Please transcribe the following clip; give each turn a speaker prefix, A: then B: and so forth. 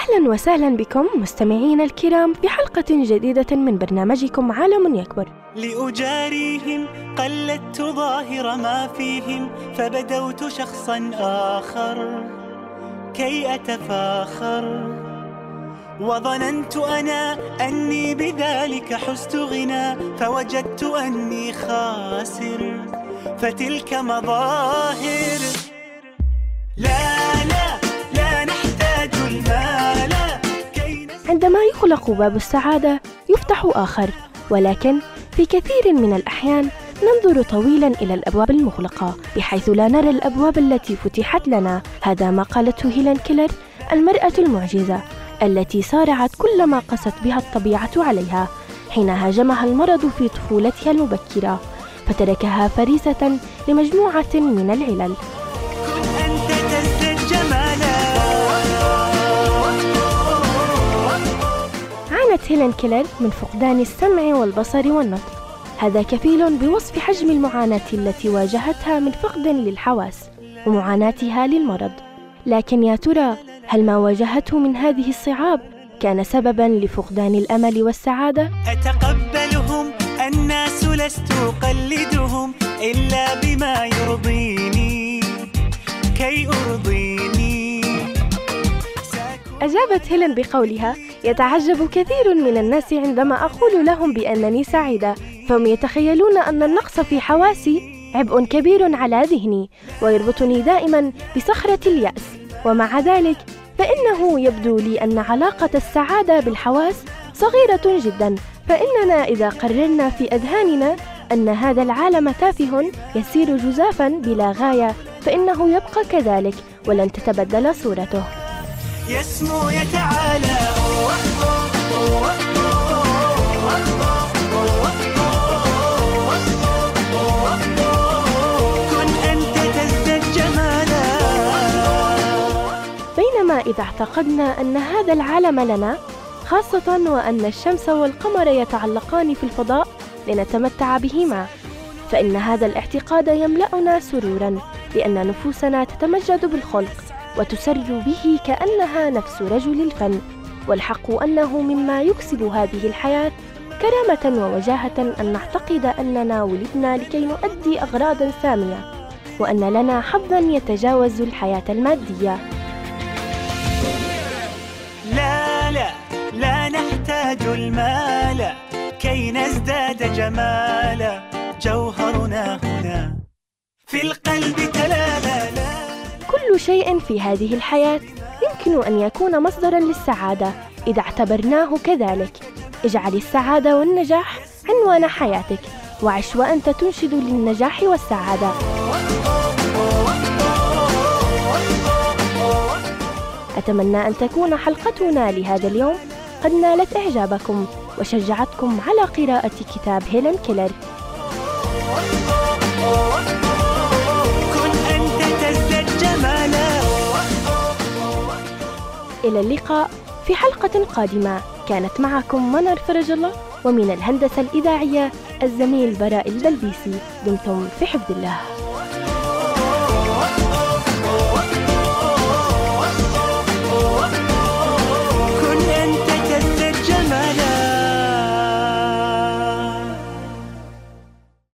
A: أهلا وسهلا بكم مستمعين الكرام في حلقة جديدة من برنامجكم عالم يكبر.
B: لأجاريهم قلدت ظاهر ما فيهم فبدوت شخصا آخر كي أتفاخر، وظننت أنا أني بذلك حزت غنى فوجدت أني خاسر، فتلك مظاهر. لا نحتاج المال
A: عندما يغلق باب السعادة يفتح آخر، ولكن في كثير من الأحيان ننظر طويلا إلى الأبواب المغلقة بحيث لا نرى الأبواب التي فتحت لنا. هذا ما قالته هيلين كيلر، المرأة المعجزة التي صارعت كل ما قست بها الطبيعة عليها حين هاجمها المرض في طفولتها المبكرة، فتركها فريسة لمجموعة من العلل. عانت هيلين كيلر من فقدان السمع والبصر والنطق، هذا كفيل بوصف حجم المعاناة التي واجهتها من فقد للحواس ومعاناتها للمرض. لكن يا ترى هل ما واجهته من هذه الصعاب كان سببا لفقدان الأمل والسعادة؟
B: أتقبلهم الناس لست أقلدهم إلا بما يرضيني كي أرضيني.
A: أجابت هيلين بقولها: يتعجب كثير من الناس عندما أقول لهم بأنني سعيدة، فهم يتخيلون أن النقص في حواسي عبء كبير على ذهني ويربطني دائما بصخرة اليأس، ومع ذلك فإنه يبدو لي أن علاقة السعادة بالحواس صغيرة جدا، فإننا إذا قررنا في أذهاننا أن هذا العالم تافه يسير جزافا بلا غاية فإنه يبقى كذلك ولن تتبدل صورته.
B: يسمو يتعالى كن أنت تزداد جمالا.
A: بينما إذا اعتقدنا أن هذا العالم لنا، خاصة وأن الشمس والقمر يتعلقان في الفضاء لنتمتع بهما، فإن هذا الاعتقاد يملأنا سرورا لأن نفوسنا تتمجد بالخلق وتسر به كأنها نفس رجل الفن. والحق أنه مما يكسب هذه الحياة كرامة ووجاهة أن نعتقد أننا ولدنا لكي نؤدي أغراضا سامية، وأن لنا حظا يتجاوز الحياة المادية.
B: لا نحتاج المال كي نزداد جمالا، جوهرنا هنا في القلب تلالا.
A: كل شيء في هذه الحياة يمكن أن يكون مصدراً للسعادة إذا اعتبرناه كذلك. اجعل السعادة والنجاح عنوان حياتك، وعش وأنت تنشد للنجاح والسعادة. أتمنى أن تكون حلقتنا لهذا اليوم قد نالت إعجابكم وشجعتكم على قراءة كتاب هيلين كيلر. إلى اللقاء في حلقة قادمة. كانت معكم منار فرج الله، ومن الهندسة الإذاعية الزميل براء البلبيسي. دمتم في حفظ الله.